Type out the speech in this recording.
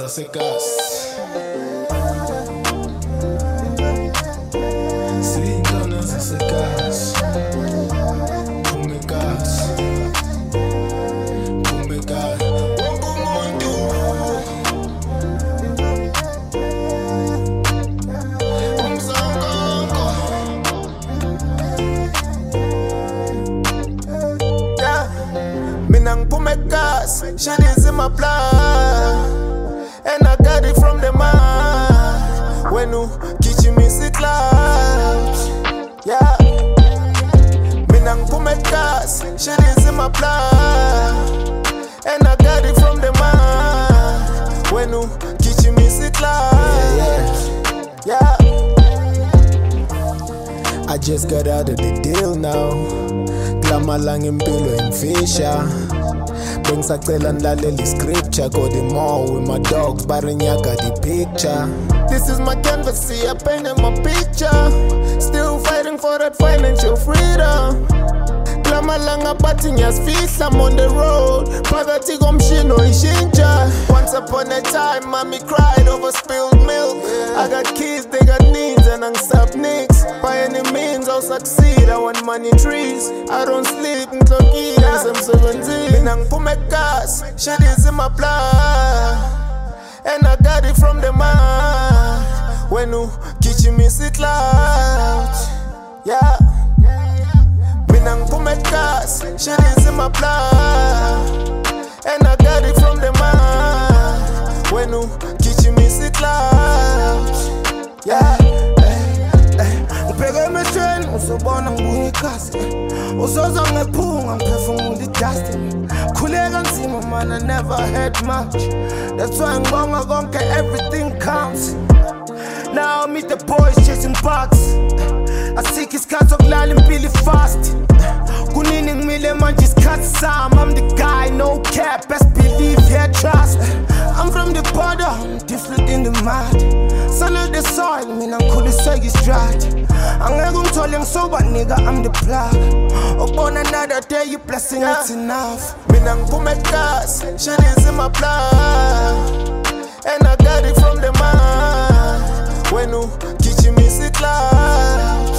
zasegas. Siy'iy'ntwana zasegas. Phume gas. Phume gas. Wonke umuntu. Umzongongo. Yeah. Mina ngiphume gas. Shit is in my blood. And I got it from the mind. When you kitchen me sit clouds. Yeah. Mina ngiphume gas. Shit is in my blood. And I got it from the mind. When you kitchen me sit clouds. Yeah. I just got out of the deal now. Klama lang impilo imfisha. Bengisacela ngilalele scripture. Go the mall with my dogs, barinyaka the picture. This is my canvas, see I painted my picture. Still fighting for that financial freedom. Klama langa bathi ngiyasifihla, I'm on the road. Phakathi komshini oyishintsha. Once upon a time, mommy cried over spilled milk. I got kids, they got needs, and angisap nicks. By any means, I'll succeed. I want money trees. I don't sleep, ngihlokile, ngisemsebenzini. Mina ngiphume gas, shit is in my blood. And I got it from the mind. When you kitchen me sit loud. Yeah. Mina ngiphume gas, shit is in my blood. And I got it from the mind. When you kitchen me sit loud. Yeah. Ngibheke emehlweni uzobona ngibuye ikasi. Uzoza ngephunga ngiphefumula i-dust. Khuleka nzima man, I never had much. That's why ngibonga konke, everything counts. Now I meet the boys chasing bucks. I seek isikhathi sokulala impilo fast. Kunini ngimile manje isikhathi sami. I'm the guy, no cap, best believe, yeah, trust. I'm from the border, I'm different in the mud. Son of the soil, mina ngikhuliswe yi-stride. Angeke ungithole ngisoba nigga, I'm the plug. Ukubona another day, you blessing, it's enough. Mina ngiphume gas, shit is in my blood. And I got it from the mind. When you kitchen me sit loud.